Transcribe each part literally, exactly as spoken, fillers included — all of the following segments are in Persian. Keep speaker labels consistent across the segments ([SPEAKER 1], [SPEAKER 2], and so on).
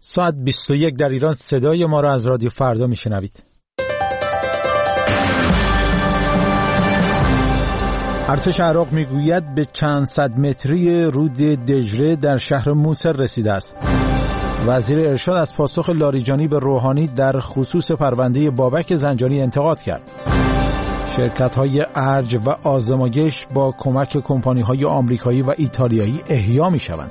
[SPEAKER 1] ساعت بیست و یک در ایران. صدای ما را از رادیو فردا میشنوید. ارتش عراق میگوید به چند صد متری رود دجله در شهر موصل رسیده است. وزیر ارشاد از پاسخ لاریجانی به روحانی در خصوص پرونده بابک زنجانی انتقاد کرد. شرکت‌های ارج و آزمایش با کمک کمپانی‌های آمریکایی و ایتالیایی احیا می‌شوند.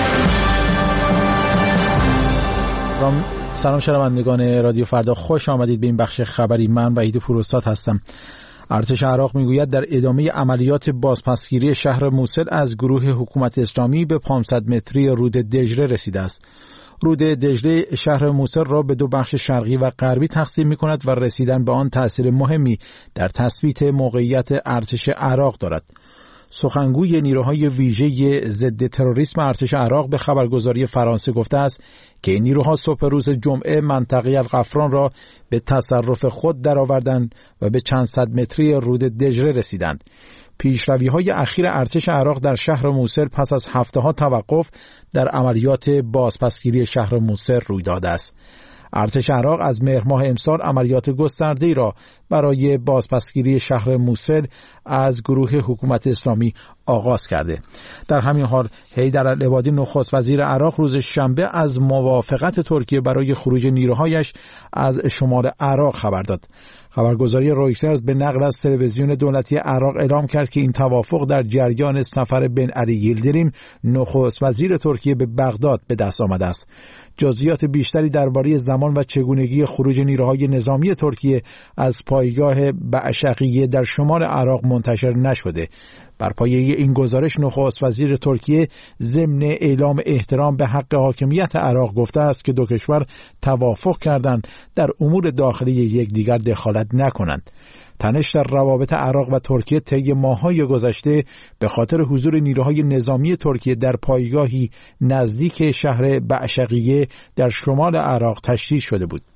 [SPEAKER 1] سلام شنوندگان رادیو فردا، خوش آمدید به این بخش خبری. من وحید پوراستاد هستم. ارتش عراق میگوید در ادامه عملیات بازپسگیری شهر موصل از گروه حکومت اسلامی به پانصد متری رود دجله رسیده است. رود دجله شهر موصل را به دو بخش شرقی و غربی تقسیم می‌کند و رسیدن به آن تأثیر مهمی در تثبیت موقعیت ارتش عراق دارد. سخنگوی نیروهای ویژه ضد تروریسم ارتش عراق به خبرگزاری فرانسه گفته است که این نیروها صبح روز جمعه منطقه الغفران را به تصرف خود درآوردند و به چند صد متری رود دجله رسیدند. پیشروی‌های اخیر ارتش عراق در شهر موصل پس از هفته‌ها توقف در عملیات بازپسگیری شهر موصل روی داده است. ارتش عراق از مهر ماه امسال عملیات گسترده‌ای را برای بازپسگیری شهر موصل از گروه حکومت اسلامی آغاز کرده. در همین حال حیدر العبادی نخست وزیر عراق روز شنبه از موافقت ترکیه برای خروج نیروهایش از شمال عراق خبر داد. خبرگزاری رویترز به نقل از تلویزیون دولتی عراق اعلام کرد که این توافق در جریان سفر بن علی یلدریم نخست وزیر ترکیه به بغداد به دست آمده است. جزئیات بیشتری درباره زمان و چگونگی خروج نیروهای نظامی ترکیه از پایگاه بعشقیه در شمال عراق منتشر نشده. بر پایه این گزارش نخست وزیر ترکیه ضمن اعلام احترام به حق حاکمیت عراق گفته است که دو کشور توافق کردند در امور داخلی یکدیگر دخالت نکنند. تنش در روابط عراق و ترکیه طی ماه‌های گذشته به خاطر حضور نیروهای نظامی ترکیه در پایگاهی نزدیک شهر بعشقیه در شمال عراق تشدید شده بود.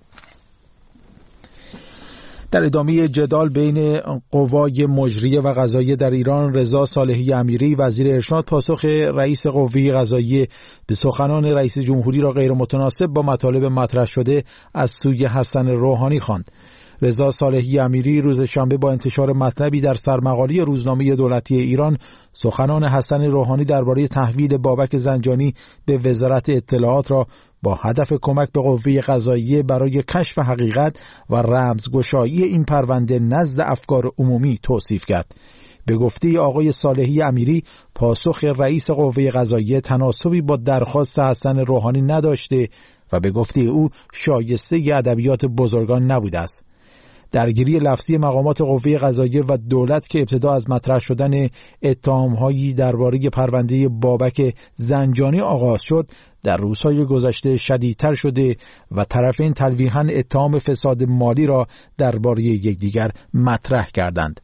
[SPEAKER 1] در ادامه جدال بین قوای مجریه و قضاییه در ایران، رضا صالحی امیری وزیر ارشاد پاسخ رئیس قوه قضاییه به سخنان رئیس جمهوری را غیر متناسب با مطالب مطرح شده از سوی حسن روحانی خواند. رضا صالحی امیری روز شنبه با انتشار مطلبی در سرمقاله روزنامه دولتی ایران سخنان حسن روحانی درباره تحویل بابک زنجانی به وزارت اطلاعات را با هدف کمک به قوه قضاییه برای کشف حقیقت و رمزگشایی این پرونده نزد افکار عمومی توصیف کرد. به گفته آقای صالحی امیری، پاسخ رئیس قوه قضاییه تناسبی با درخواست حسن روحانی نداشته و به گفته او شایسته ادبیات بزرگان نبوده است. درگیری لفظی مقامات قوه قضاییه و دولت که ابتدا از مطرح شدن اتهام‌هایی درباره پرونده بابک زنجانی آغاز شد، در روزهای گذشته شدیدتر شده و طرفین تلویحاً اتهام فساد مالی را درباره یکدیگر مطرح کردند.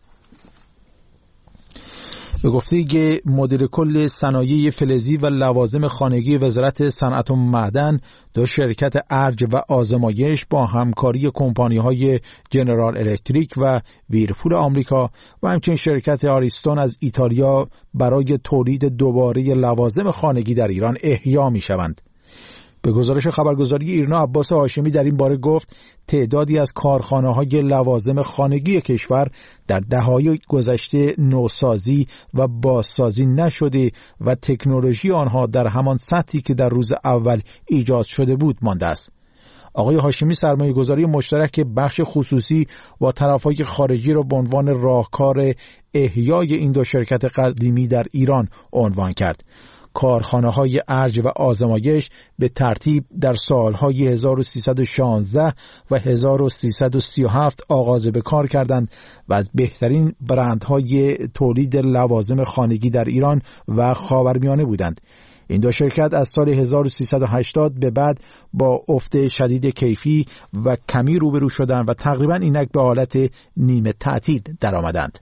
[SPEAKER 1] به گفته که مدیر کل صنایع فلزی و لوازم خانگی وزارت صنعت و معدن، دو شرکت ارج و آزمایش با همکاری کمپانی‌های جنرال الکتریک و ویرپول آمریکا و همچنین شرکت آریستون از ایتالیا برای تولید دوباره لوازم خانگی در ایران احیا می‌شوند. به گزارش خبرگزاری ایرنا، عباس هاشمی در این باره گفت تعدادی از کارخانه‌های لوازم خانگی کشور در دهه‌های گذشته نوسازی و بازسازی نشده و تکنولوژی آنها در همان سطحی که در روز اول ایجاد شده بود مانده است. آقای هاشمی سرمایه‌گذاری مشترک بخش خصوصی با طرف‌های خارجی را به عنوان راهکار احیای این دو شرکت قدیمی در ایران عنوان کرد. کارخانه‌های ارج و آزمایش به ترتیب در سال‌های هزار و سیصد و شانزده و هزار و سیصد و سی و هفت آغاز به کار کردند و از بهترین برندهای تولید لوازم خانگی در ایران و خاورمیانه بودند. این دو شرکت از سال هزار و سیصد و هشتاد به بعد با افت شدید کیفی و کمی روبرو شدند و تقریباً اینک به حالت نیمه تعطیل درآمدند.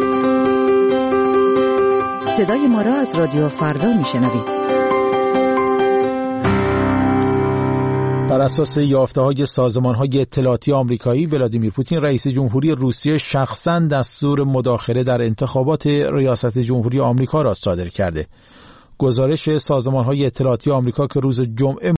[SPEAKER 2] صدای ما را از رادیو فردا میشنوید.
[SPEAKER 1] بر اساس یافته‌های سازمان‌های اطلاعاتی آمریکایی، ولادیمیر پوتین رئیس جمهوری روسیه شخصاً دستور مداخله در انتخابات ریاست جمهوری آمریکا را صادر کرده. گزارش سازمان‌های اطلاعاتی آمریکا که روز جمعه